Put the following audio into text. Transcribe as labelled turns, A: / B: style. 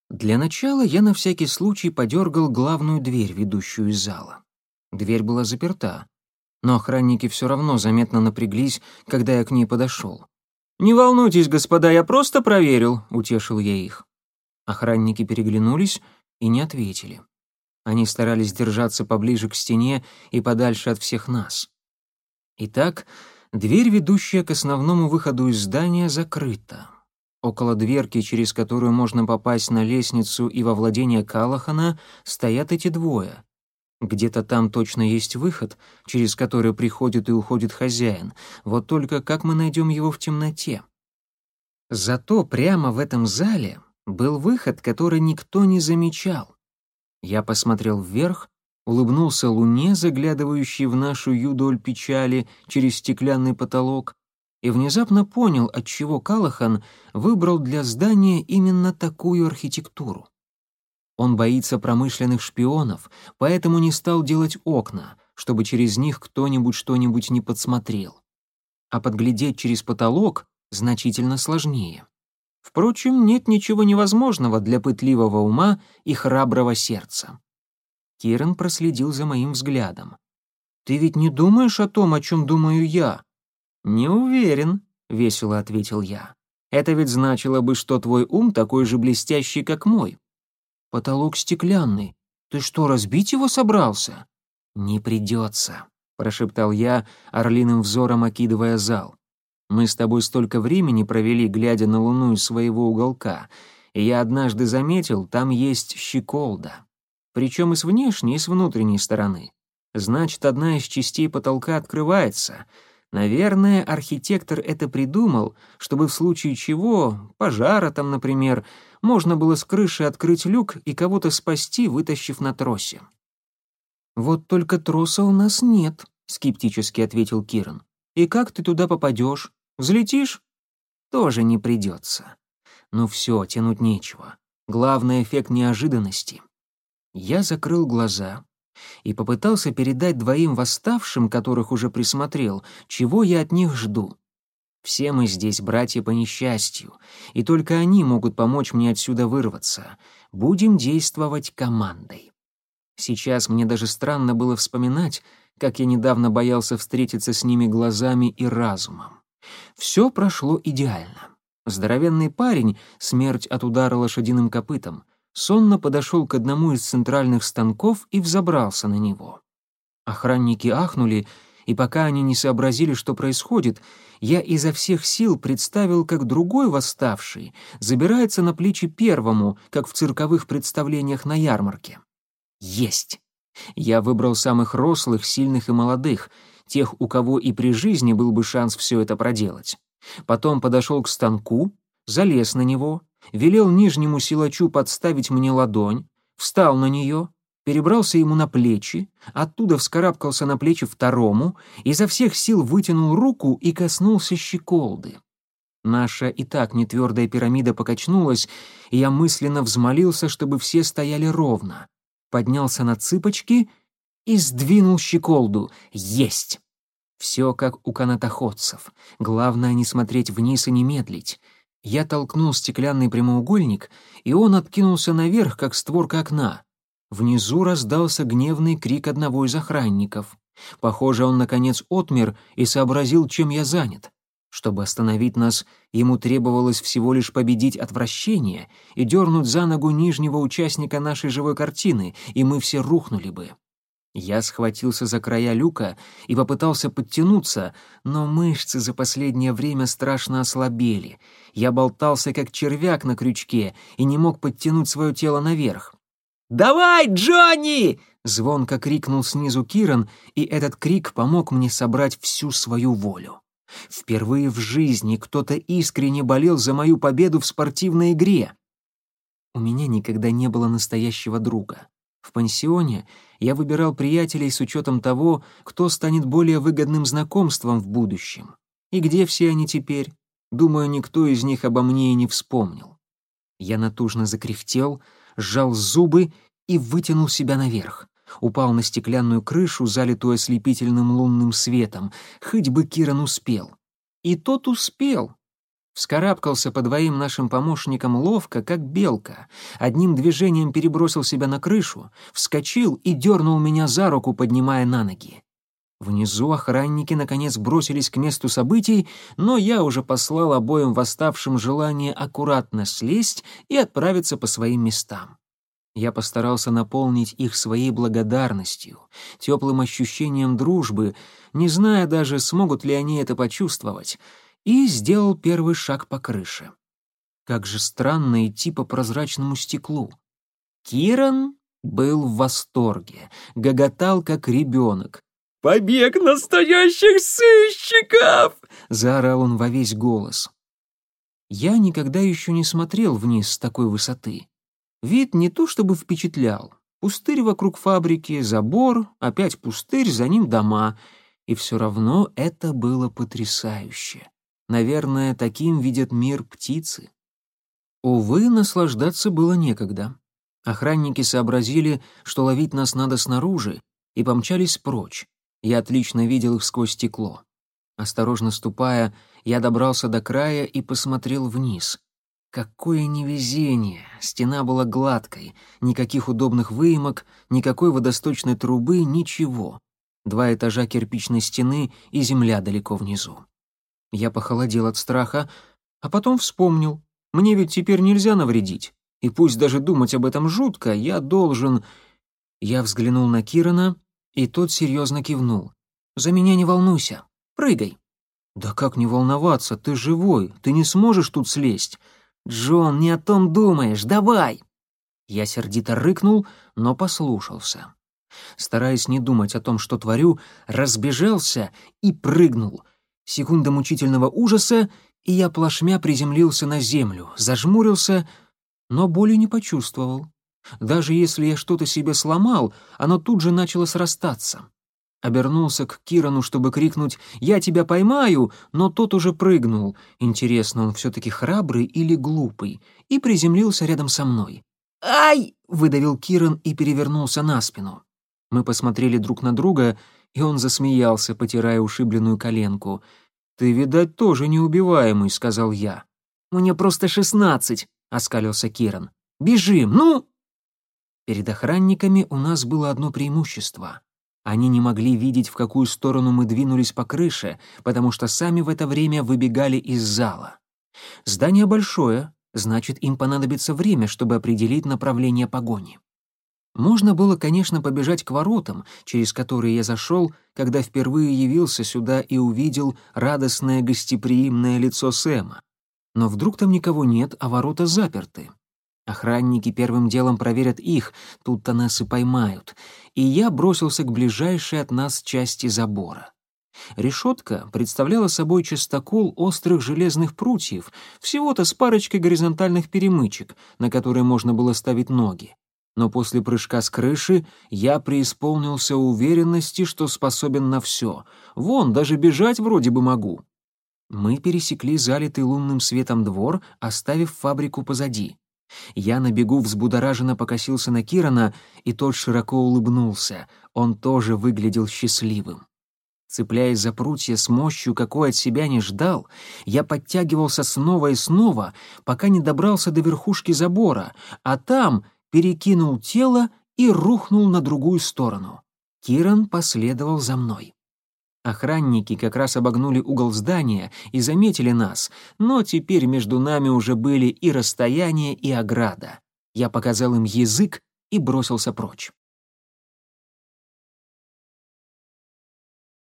A: Для начала я на всякий случай подергал главную дверь, ведущую из зала. Дверь была заперта, но охранники все равно заметно напряглись, когда я к ней подошел. «Не волнуйтесь, господа, я просто проверил», — утешил я их. Охранники переглянулись и не ответили. Они старались держаться поближе к стене и подальше от всех нас. Итак, дверь, ведущая к основному выходу из здания, закрыта. Около дверки, через которую можно попасть на лестницу и во владение Калахана, стоят эти двое. Где-то там точно есть выход, через который приходит и уходит хозяин. Вот только как мы найдем его в темноте? Зато прямо в этом зале был выход, который никто не замечал. Я посмотрел вверх, улыбнулся луне, заглядывающей в нашу юдоль печали через стеклянный потолок, и внезапно понял, отчего Калахан выбрал для здания именно такую архитектуру. Он боится промышленных шпионов, поэтому не стал делать окна, чтобы через них кто-нибудь что-нибудь не подсмотрел. А подглядеть через потолок значительно сложнее. Впрочем, нет ничего невозможного для пытливого ума и храброго сердца. Киран проследил за моим взглядом. «Ты ведь не думаешь о том, о чем думаю я?» «Не уверен», — весело ответил я. «Это ведь значило бы, что твой ум такой же блестящий, как мой». «Потолок стеклянный. Ты что, разбить его собрался?» «Не придется», — прошептал я, орлиным взором окидывая зал. «Мы с тобой столько времени провели, глядя на луну из своего уголка, и я однажды заметил, там есть щеколда. Причем и с внешней, и с внутренней стороны. Значит, одна из частей потолка открывается. Наверное, архитектор это придумал, чтобы в случае чего, пожара там, например, можно было с крыши открыть люк и кого-то спасти, вытащив на тросе». «Вот только троса у нас нет», — скептически ответил Киран. «И как ты туда попадешь? Взлетишь?» «Тоже не придется. Ну все, тянуть нечего. Главный эффект неожиданности». Я закрыл глаза и попытался передать двоим восставшим, которых уже присмотрел, чего я от них жду. Все мы здесь братья по несчастью, и только они могут помочь мне отсюда вырваться. Будем действовать командой. Сейчас мне даже странно было вспоминать, как я недавно боялся встретиться с ними глазами и разумом. Все прошло идеально. Здоровенный парень, смерть от удара лошадиным копытом, сонно подошел к одному из центральных станков и взобрался на него. Охранники ахнули, и пока они не сообразили, что происходит, я изо всех сил представил, как другой восставший забирается на плечи первому, как в цирковых представлениях на ярмарке. Есть! Я выбрал самых рослых, сильных и молодых, тех, у кого и при жизни был бы шанс все это проделать. Потом подошел к станку, залез на него, велел нижнему силачу подставить мне ладонь, встал на нее, перебрался ему на плечи, оттуда вскарабкался на плечи второму, изо всех сил вытянул руку и коснулся щеколды. Наша и так нетвердая пирамида покачнулась, и я мысленно взмолился, чтобы все стояли ровно. Поднялся на цыпочки и сдвинул щеколду. Есть! Все как у канатоходцев. Главное не смотреть вниз и не медлить. Я толкнул стеклянный прямоугольник, и он откинулся наверх, как створка окна. Внизу раздался гневный крик одного из охранников. Похоже, он, наконец, отмер и сообразил, чем я занят. Чтобы остановить нас, ему требовалось всего лишь победить отвращение и дернуть за ногу нижнего участника нашей живой картины, и мы все рухнули бы. Я схватился за края люка и попытался подтянуться, но мышцы за последнее время страшно ослабели. Я болтался, как червяк на крючке, и не мог подтянуть свое тело наверх. «Давай, Джонни!» — звонко крикнул снизу Киран, и этот крик помог мне собрать всю свою волю. Впервые в жизни кто-то искренне болел за мою победу в спортивной игре. У меня никогда не было настоящего друга. В пансионе я выбирал приятелей с учетом того, кто станет более выгодным знакомством в будущем. И где все они теперь? Думаю, никто из них обо мне и не вспомнил. Я натужно закряхтел, сжал зубы и вытянул себя наверх. Упал на стеклянную крышу, залитую ослепительным лунным светом. Хоть бы Киран успел. И тот успел. В Вскарабкался по двоим нашим помощникам ловко, как белка. Одним движением перебросил себя на крышу, вскочил и дернул меня за руку, поднимая на ноги. Внизу охранники наконец бросились к месту событий, но я уже послал обоим восставшим желание аккуратно слезть и отправиться по своим местам. Я постарался наполнить их своей благодарностью, теплым ощущением дружбы, не зная даже, смогут ли они это почувствовать, и сделал первый шаг по крыше. Как же странно идти по прозрачному стеклу. Киран был в восторге, гоготал как ребенок. «Побег настоящих сыщиков!» — заорал он во весь голос. Я никогда еще не смотрел вниз с такой высоты. Вид не то чтобы впечатлял. Пустырь вокруг фабрики, забор, опять пустырь, за ним дома. И все равно это было потрясающе. Наверное, таким видят мир птицы. Увы, наслаждаться было некогда. Охранники сообразили, что ловить нас надо снаружи, и помчались прочь. Я отлично видел их сквозь стекло. Осторожно ступая, я добрался до края и посмотрел вниз. Какое невезение! Стена была гладкой, никаких удобных выемок, никакой водосточной трубы, ничего. 2 этажа кирпичной стены и земля далеко внизу. Я похолодел от страха, а потом вспомнил. Мне ведь теперь нельзя навредить. И пусть даже думать об этом жутко, я должен... Я взглянул на Кирана, и тот серьезно кивнул. «За меня не волнуйся. Прыгай». «Да как не волноваться? Ты живой. Ты не сможешь тут слезть». «Джон, не о том думаешь. Давай!» Я сердито рыкнул, но послушался. Стараясь не думать о том, что творю, разбежался и прыгнул. Секунда мучительного ужаса, и я плашмя приземлился на землю, зажмурился, но боли не почувствовал. Даже если я что-то себе сломал, оно тут же начало срастаться. Обернулся к Кирану, чтобы крикнуть «Я тебя поймаю!», но тот уже прыгнул. Интересно, он все-таки храбрый или глупый? И приземлился рядом со мной. «Ай!» — выдавил Киран и перевернулся на спину. Мы посмотрели друг на друга, и он засмеялся, потирая ушибленную коленку. «Ты, видать, тоже неубиваемый», — сказал я. «Мне просто 16», — оскалился Киран. «Бежим, ну!» Перед охранниками у нас было одно преимущество. Они не могли видеть, в какую сторону мы двинулись по крыше, потому что сами в это время выбегали из зала. Здание большое, значит, им понадобится время, чтобы определить направление погони. Можно было, конечно, побежать к воротам, через которые я зашел, когда впервые явился сюда и увидел радостное гостеприимное лицо Сэма. Но вдруг там никого нет, а ворота заперты. Охранники первым делом проверят их, тут-то нас и поймают. И я бросился к ближайшей от нас части забора. Решетка представляла собой частокол острых железных прутьев, всего-то с парочкой горизонтальных перемычек, на которые можно было ставить ноги. Но после прыжка с крыши я преисполнился уверенности, что способен на все. Вон, даже бежать вроде бы могу. Мы пересекли залитый лунным светом двор, оставив фабрику позади. Я на бегу взбудораженно покосился на Кирана, и тот широко улыбнулся. Он тоже выглядел счастливым. Цепляясь за прутья с мощью, какой от себя не ждал, я подтягивался снова и снова, пока не добрался до верхушки забора, а там перекинул тело и рухнул на другую сторону. Киран последовал за мной. Охранники как раз обогнули угол здания и заметили нас, но теперь между нами уже были и расстояние, и ограда. Я показал им язык и бросился прочь.